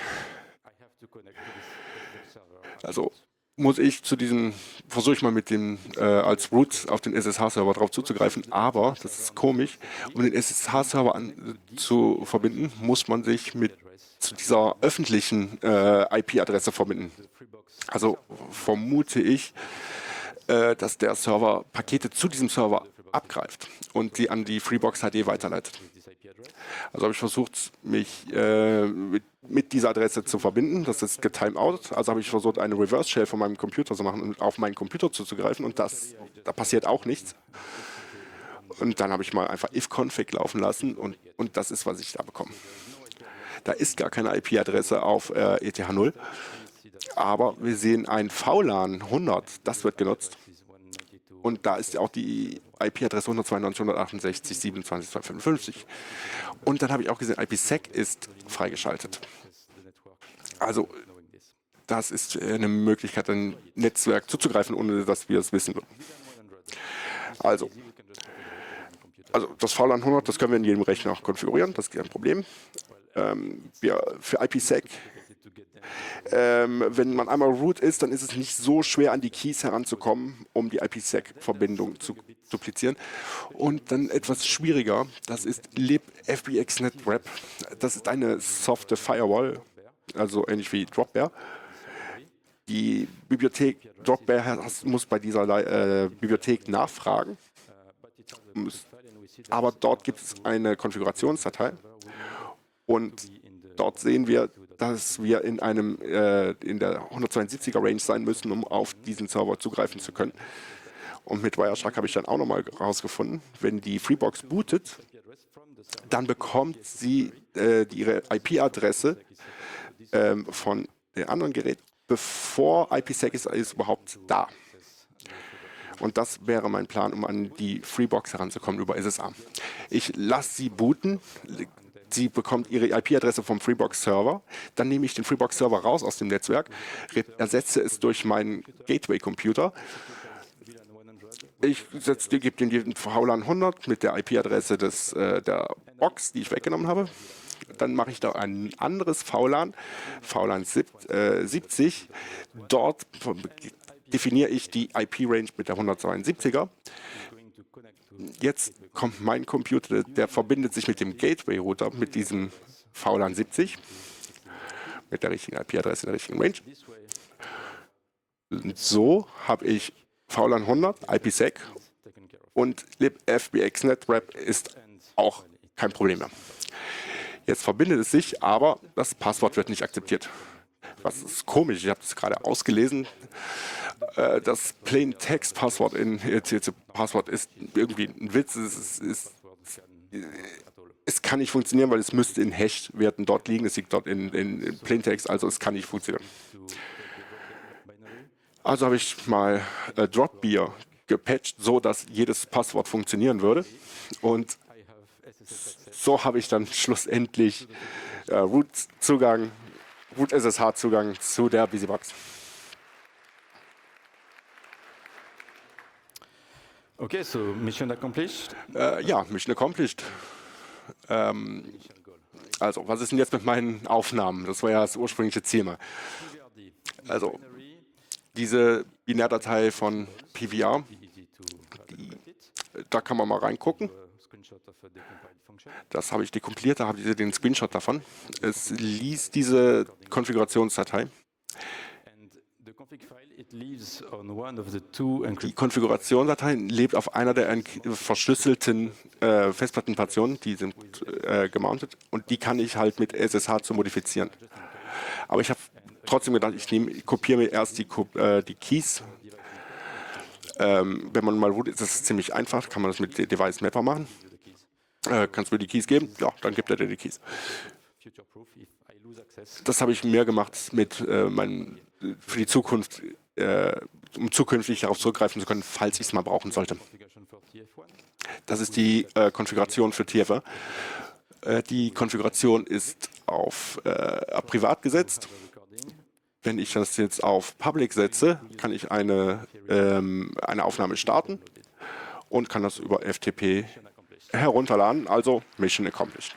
Also muss ich zu diesem, versuche ich mal mit dem äh, als Root auf den S S H-Server drauf zuzugreifen, aber, das ist komisch, um den S S H-Server an, zu verbinden, muss man sich mit zu dieser öffentlichen äh, I P-Adresse verbinden. Also vermute ich, äh, dass der Server Pakete zu diesem Server abgreift und die an die Freebox H D weiterleitet. Also habe ich versucht, mich äh, mit, mit dieser Adresse zu verbinden. Das ist getimeout. Also habe ich versucht, eine Reverse Shell von meinem Computer zu machen und auf meinen Computer zuzugreifen. Und das, da passiert auch nichts. Und dann habe ich mal einfach ifconfig laufen lassen. Und, und das ist, was ich da bekomme. Da ist gar keine I P-Adresse auf äh, E T H null. Aber wir sehen ein V LAN hundert. Das wird genutzt. Und da ist auch die I P-Adresse hundertzweiundneunzig Punkt hundertachtundsechzig Punkt siebenundzwanzig Punkt zweihundertfünfundfünfzig. Und dann habe ich auch gesehen, IPsec ist freigeschaltet. Also das ist eine Möglichkeit, ein Netzwerk zuzugreifen, ohne dass wir es wissen würden. Also, also das V LAN hundert, das können wir in jedem Rechner auch konfigurieren, das ist kein Problem. Ähm, wir, für IPsec, ähm, wenn man einmal root ist, dann ist es nicht so schwer, an die Keys heranzukommen, um die IPsec-Verbindung zu duplizieren. Und dann etwas schwieriger, das ist libfbxNetWrap. Das ist eine softe Firewall, also ähnlich wie Dropbear. Die Bibliothek Dropbear muss bei dieser äh, Bibliothek nachfragen, aber dort gibt es eine Konfigurationsdatei und dort sehen wir, dass wir in einem äh, in der hundertzweiundsiebziger Range sein müssen, um auf diesen Server zugreifen zu können. Und mit Wireshark habe ich dann auch nochmal herausgefunden, wenn die Freebox bootet, dann bekommt sie äh, die, ihre I P-Adresse ähm, von dem anderen Gerät, bevor IPsec ist, ist überhaupt da. Und das wäre mein Plan, um an die Freebox heranzukommen über S S A. Ich lasse sie booten. Sie bekommt ihre I P-Adresse vom Freebox-Server. Dann nehme ich den Freebox-Server raus aus dem Netzwerk, ersetze es durch meinen Gateway-Computer. Ich gebe den V LAN hundert mit der I P-Adresse des, äh, der Box, die ich weggenommen habe. Dann mache ich da ein anderes V LAN, V LAN siebzig. Dort definiere ich die I P-Range mit der hundertzweiundsiebziger. Jetzt kommt mein Computer, der verbindet sich mit dem Gateway-Router, mit diesem V LAN siebzig, mit der richtigen I P-Adresse in der richtigen Range. Und so habe ich V LAN hundert, IPsec und libfbxNetWrap ist auch kein Problem mehr. Jetzt verbindet es sich, aber das Passwort wird nicht akzeptiert. Was ist komisch, ich habe das gerade ausgelesen. Das Plain-Text-Passwort in E C C-Passwort ist irgendwie ein Witz. Es, ist, es, es kann nicht funktionieren, weil es müsste in Hash-Werten dort liegen. Es liegt dort in, in, in Plain-Text, also es kann nicht funktionieren. Also habe ich mal äh, Dropbear gepatcht, so dass jedes Passwort funktionieren würde. Und so habe ich dann schlussendlich äh, Root-Zugang, Root-S S H-Zugang zu der Busybox. Okay, so mission accomplished. Äh, ja, Mission accomplished. Ähm, also, was ist denn jetzt mit meinen Aufnahmen? Das war ja das ursprüngliche Ziel mal. Also, diese Binärdatei von P V R, die, da kann man mal reingucken. Das habe ich dekompiliert, da habe ich den Screenshot davon. Es liest diese Konfigurationsdatei. Die Konfigurationsdatei lebt auf einer der verschlüsselten äh, Festplattenpartitionen, die sind äh, gemountet, und die kann ich halt mit S S H zu modifizieren. Aber ich habe trotzdem gedacht, ich, nehm, ich kopiere mir erst die, äh, die Keys. Ähm, wenn man mal root ist, ist es ziemlich einfach, kann man das mit Device Mapper machen. Äh, kannst du mir die Keys geben? Ja, dann gibt er dir die Keys. Das habe ich mehr gemacht mit äh, meinen, für die Zukunft, äh, um zukünftig darauf zurückgreifen zu können, falls ich es mal brauchen sollte. Das ist die äh, Konfiguration für T F R. Äh, die Konfiguration ist auf äh, privat gesetzt. Wenn ich das jetzt auf Public setze, kann ich eine, ähm, eine Aufnahme starten und kann das über F T P herunterladen, also Mission accomplished.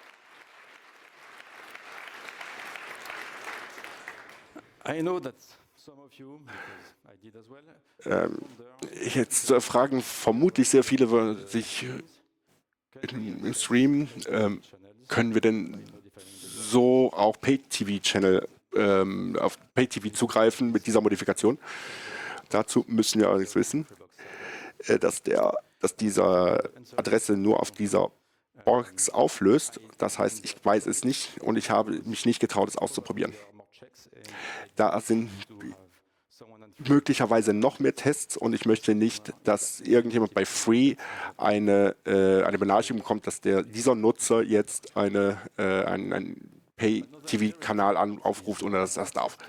Ähm, jetzt äh, fragen vermutlich sehr viele sich im, im Stream, ähm, können wir denn so auch Pay-T V-Channel ähm, auf Pay-T V zugreifen mit dieser Modifikation? Dazu müssen wir allerdings wissen, äh, dass, der, dass diese Adresse nur auf dieser Box auflöst. Das heißt, ich weiß es nicht und ich habe mich nicht getraut, es auszuprobieren. Da sind möglicherweise noch mehr Tests und ich möchte nicht, dass irgendjemand bei Free eine, äh, eine Benachrichtigung bekommt, dass der, dieser Nutzer jetzt eine, äh, einen, einen Pay-T V-Kanal an, aufruft, ohne dass er das darf.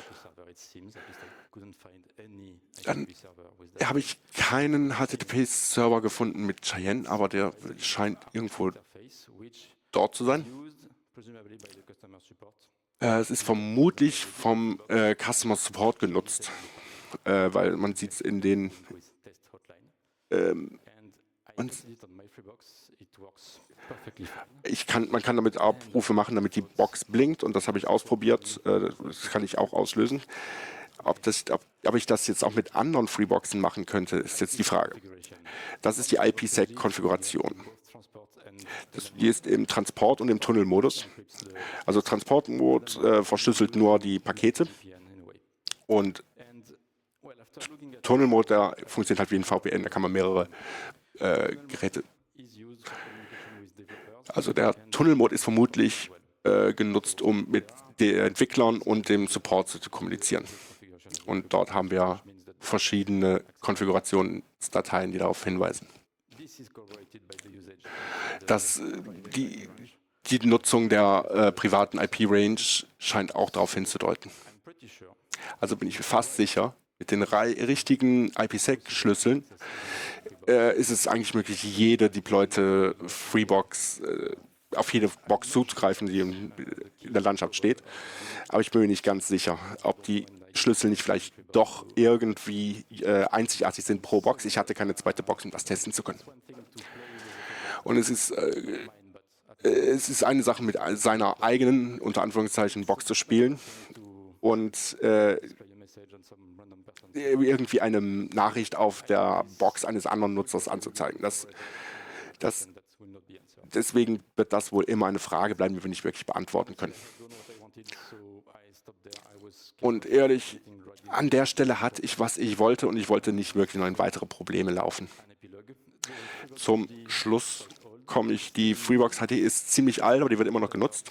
Dann habe ich keinen H T T P-Server gefunden mit Cheyenne, aber der scheint irgendwo dort zu sein. Äh, es ist vermutlich vom äh, Customer Support genutzt, äh, weil man sieht es in den ähm, man, ich kann, man kann damit Abrufe machen, damit die Box blinkt und das habe ich ausprobiert. Äh, das kann ich auch auslösen. Ob, das, ob, ob ich das jetzt auch mit anderen Freeboxen machen könnte, ist jetzt die Frage. Das ist die I P sec-Konfiguration. Die ist im Transport- und im Tunnelmodus. Also Transportmod äh, verschlüsselt nur die Pakete und Tunnelmod, der funktioniert halt wie ein V P N, da kann man mehrere äh, Geräte. Also der Tunnelmod ist vermutlich äh, genutzt, um mit den Entwicklern und dem Support zu kommunizieren. Und dort haben wir verschiedene Konfigurationsdateien, die darauf hinweisen. Das, die, die Nutzung der äh, privaten I P-Range scheint auch darauf hinzudeuten. Also bin ich fast sicher, mit den richtigen I P sec-Schlüsseln äh, ist es eigentlich möglich, jede deployte Freebox, äh, auf jede Box zuzugreifen, die in, in der Landschaft steht. Aber ich bin mir nicht ganz sicher, ob die Schlüssel nicht vielleicht doch irgendwie äh, einzigartig sind pro Box. Ich hatte keine zweite Box, um das testen zu können. Und es ist, äh, es ist eine Sache, mit seiner eigenen, unter Anführungszeichen, Box zu spielen und äh, irgendwie eine Nachricht auf der Box eines anderen Nutzers anzuzeigen. Das, das, deswegen wird das wohl immer eine Frage bleiben, die wir nicht wirklich beantworten können. Und ehrlich, an der Stelle hatte ich, was ich wollte und ich wollte nicht wirklich noch in weitere Probleme laufen. Zum Schluss komme ich, die Freebox H D ist ziemlich alt, aber die wird immer noch genutzt.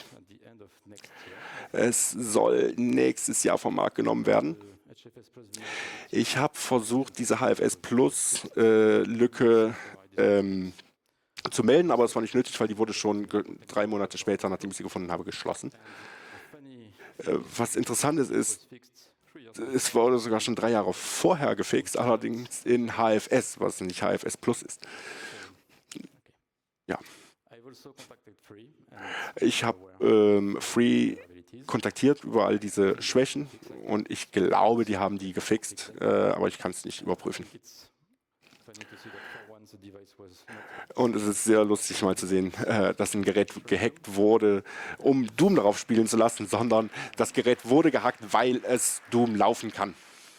Es soll nächstes Jahr vom Markt genommen werden. Ich habe versucht, diese H F S Plus äh, Lücke ähm, zu melden, aber es war nicht nötig, weil die wurde schon drei Monate später, nachdem ich sie gefunden habe, geschlossen. Äh, was interessant ist, ist, es wurde sogar schon drei Jahre vorher gefixt, allerdings in H F S, was nicht H F S Plus ist. Ja. Ich habe ähm, Free kontaktiert über all diese Schwächen und ich glaube, die haben die gefixt, äh, aber ich kann es nicht überprüfen. Und es ist sehr lustig mal zu sehen, äh, dass ein Gerät gehackt wurde, um Doom darauf spielen zu lassen, sondern das Gerät wurde gehackt, weil es Doom laufen kann.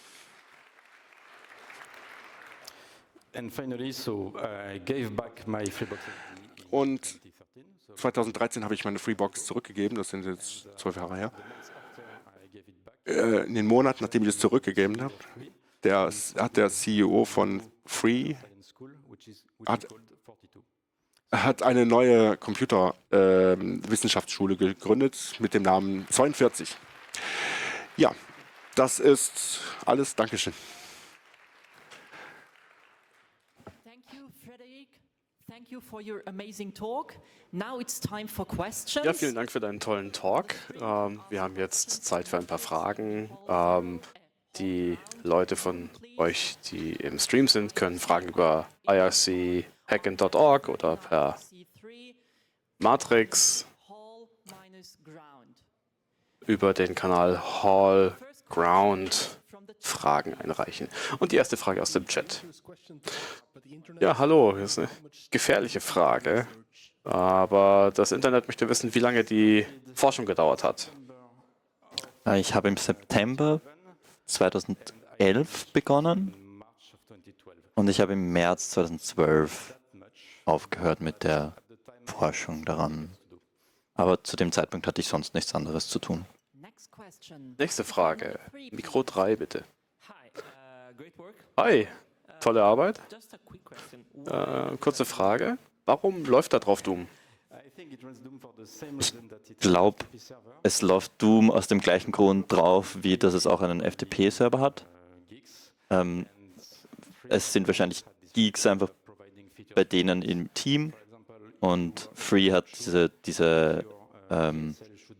Und zweitausenddreizehn habe ich meine Freebox zurückgegeben, das sind jetzt zwölf Jahre her. Äh, in den Monaten, nachdem ich es zurückgegeben habe, der, hat der C E O von Free hat, hat eine neue Computerwissenschaftsschule äh, gegründet mit dem Namen zweiundvierzig. Ja, das ist alles. Dankeschön. Thank you, Frederic. Thank you for your amazing talk. Now it's time for questions. Ja, vielen Dank für deinen tollen Talk. Ähm, wir haben jetzt Zeit für ein paar Fragen. Ähm, die Leute von euch, die im Stream sind, können Fragen über I R C hacken Punkt org oder per Matrix über den Kanal Hall Ground Fragen einreichen. Und die erste Frage aus dem Chat. Ja, hallo, das ist eine gefährliche Frage, aber das Internet möchte wissen, wie lange die Forschung gedauert hat. Ich habe im September zweitausendelf begonnen und ich habe im März zweitausendzwölf aufgehört mit der Forschung daran. Aber zu dem Zeitpunkt hatte ich sonst nichts anderes zu tun. Nächste Frage. Mikro drei, bitte. Hi, tolle Arbeit. Just a quick question. Äh, kurze Frage. Warum läuft da drauf Doom? Ich glaube, es läuft Doom aus dem gleichen Grund drauf, wie dass es auch einen F T P-Server hat. Ähm, es sind wahrscheinlich Geeks einfach bei denen im Team und Free hat diese, diese ähm,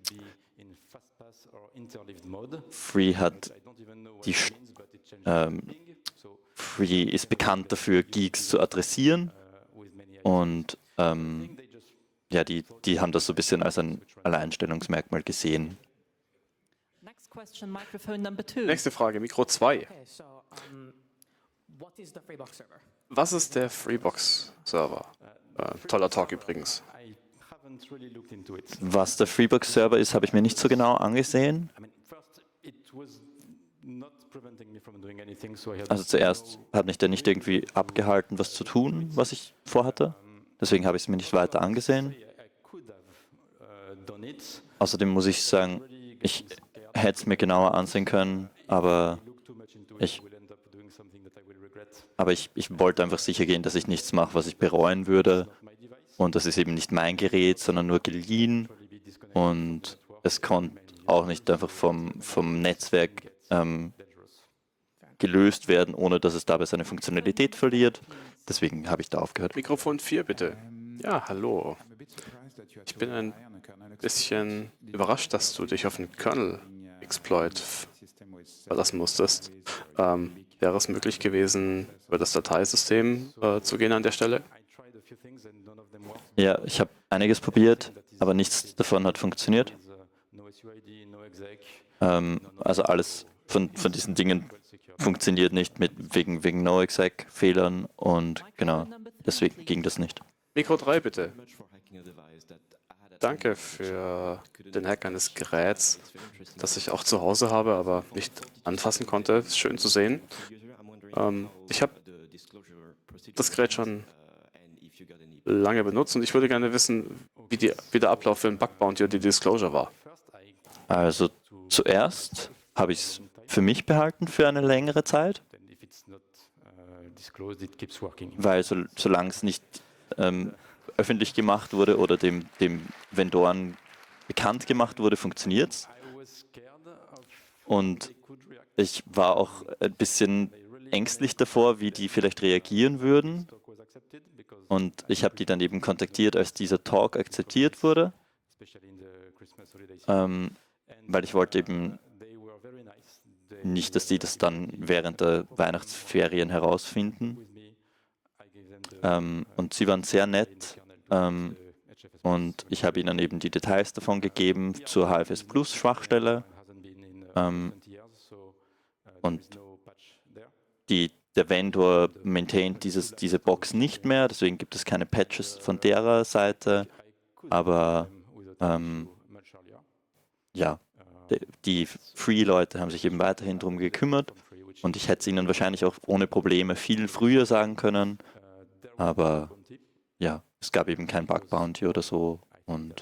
Free hat die Sch- ähm, Free ist bekannt dafür, Geeks zu adressieren und ähm, ja, die, die haben das so ein bisschen als ein Alleinstellungsmerkmal gesehen. Next question, microphone number two. Nächste Frage, Mikro zwei. Okay, so um, what is the Freebox server? Was ist der Freebox-Server? Äh, toller Talk übrigens. Was der Freebox-Server ist, habe ich mir nicht so genau angesehen. Also zuerst hat mich der nicht irgendwie abgehalten, was zu tun, was ich vorhatte. Deswegen habe ich es mir nicht weiter angesehen. Außerdem muss ich sagen, ich hätte es mir genauer ansehen können, aber ich, aber ich, ich wollte einfach sicher gehen, dass ich nichts mache, was ich bereuen würde. Und das ist eben nicht mein Gerät, sondern nur geliehen. Und es konnte auch nicht einfach vom, vom Netzwerk ähm, gelöst werden, ohne dass es dabei seine Funktionalität verliert. Deswegen habe ich da aufgehört. Mikrofon vier, bitte. Ja, hallo. Ich bin ein bisschen überrascht, dass du dich auf einen Kernel-Exploit verlassen musstest. Ähm, wäre es möglich gewesen, über das Dateisystem äh, zu gehen an der Stelle? Ja, ich habe einiges probiert, aber nichts davon hat funktioniert. Ähm, also alles von, von diesen Dingen funktioniert nicht mit wegen, wegen No-Exec-Fehlern und genau, deswegen ging das nicht. Mikro drei, bitte. Danke für den Hack eines Geräts, das ich auch zu Hause habe, aber nicht anfassen konnte. Ist schön zu sehen. Ähm, ich habe das Gerät schon lange benutzt und ich würde gerne wissen, wie, die, wie der Ablauf für den Bug Bounty und die Disclosure war. Also zuerst habe ich es für mich behalten für eine längere Zeit, weil so, solange es nicht ähm, öffentlich gemacht wurde oder dem, dem Vendoren bekannt gemacht wurde, funktioniert es. Und ich war auch ein bisschen ängstlich davor, wie die vielleicht reagieren würden. Und ich habe die dann eben kontaktiert, als dieser Talk akzeptiert wurde, ähm, weil ich wollte eben nicht, dass die das dann während der Weihnachtsferien herausfinden. Ähm, und sie waren sehr nett ähm, und ich habe ihnen eben die Details davon gegeben zur H F S Plus Schwachstelle. Ähm, und die, der Vendor maintaint dieses, diese Box nicht mehr, deswegen gibt es keine Patches von derer Seite. Aber ähm, ja, die Free-Leute haben sich eben weiterhin darum gekümmert und ich hätte es ihnen wahrscheinlich auch ohne Probleme viel früher sagen können, aber ja, es gab eben kein Bug Bounty oder so und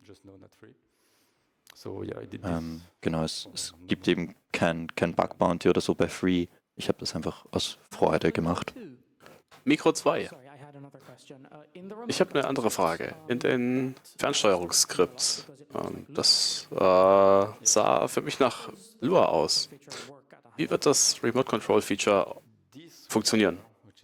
ähm, genau, es, es gibt eben kein, kein Bug Bounty oder so bei Free. Ich habe das einfach aus Freude gemacht. Mikro zwei. Sorry, I had another question. Uh, in the Ich habe eine andere Frage. In den Fernsteuerungsskripts, ähm, das äh, sah für mich nach Lua aus. Wie wird das Remote Control Feature funktionieren?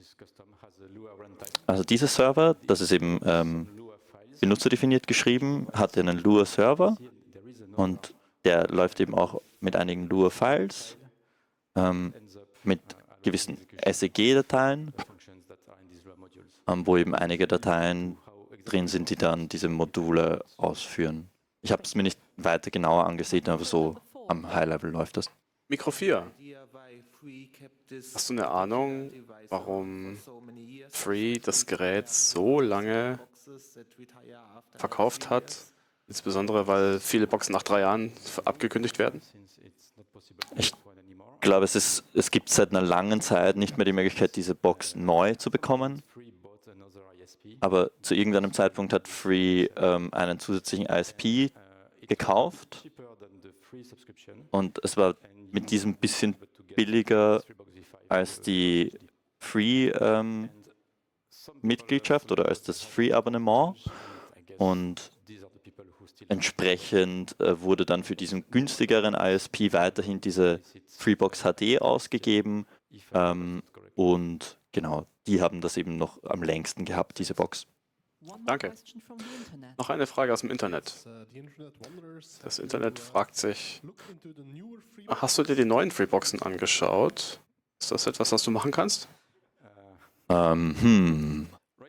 Also dieser Server, das ist eben ähm, benutzerdefiniert geschrieben, hat einen Lua-Server und der läuft eben auch mit einigen Lua-Files, ähm, mit gewissen S E G-Dateien, ähm, wo eben einige Dateien drin sind, die dann diese Module ausführen. Ich habe es mir nicht weiter genauer angesehen, aber so am High-Level läuft das. Mikro vier. Hast du eine Ahnung, warum Free das Gerät so lange verkauft hat? Insbesondere, weil viele Boxen nach drei Jahren abgekündigt werden? Ich glaube, es, ist, es gibt seit einer langen Zeit nicht mehr die Möglichkeit, diese Box neu zu bekommen. Aber zu irgendeinem Zeitpunkt hat Free ähm, einen zusätzlichen I S P gekauft und es war mit diesem bisschen billiger als die Free-Mitgliedschaft oder als das Free-Abonnement und entsprechend äh, wurde dann für diesen günstigeren I S P weiterhin diese Freebox H D ausgegeben ähm, und genau, die haben das eben noch am längsten gehabt, diese Box. Danke. Noch eine Frage aus dem Internet. Das Internet fragt sich, hast du dir die neuen Freeboxen angeschaut? Ist das etwas, was du machen kannst? Ähm, hm.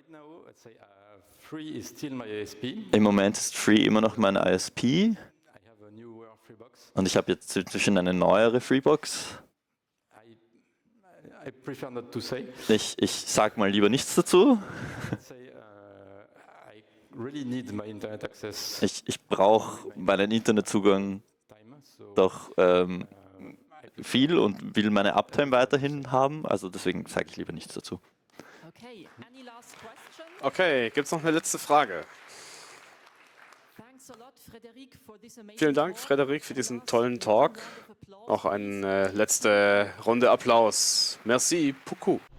Im Moment ist Free immer noch mein I S P und ich habe jetzt inzwischen eine neuere Freebox. Ich, ich sag mal lieber nichts dazu. Ich, ich brauche meinen Internetzugang doch ähm, viel und will meine Uptime weiterhin haben, also deswegen sage ich lieber nichts dazu. Okay, any last question? Okay, gibt es noch eine letzte Frage? Thanks a lot, Frederic, for this amazing Vielen Dank, talk. Frederik, für diesen tollen Talk. Noch eine letzte Runde Applaus. Merci beaucoup.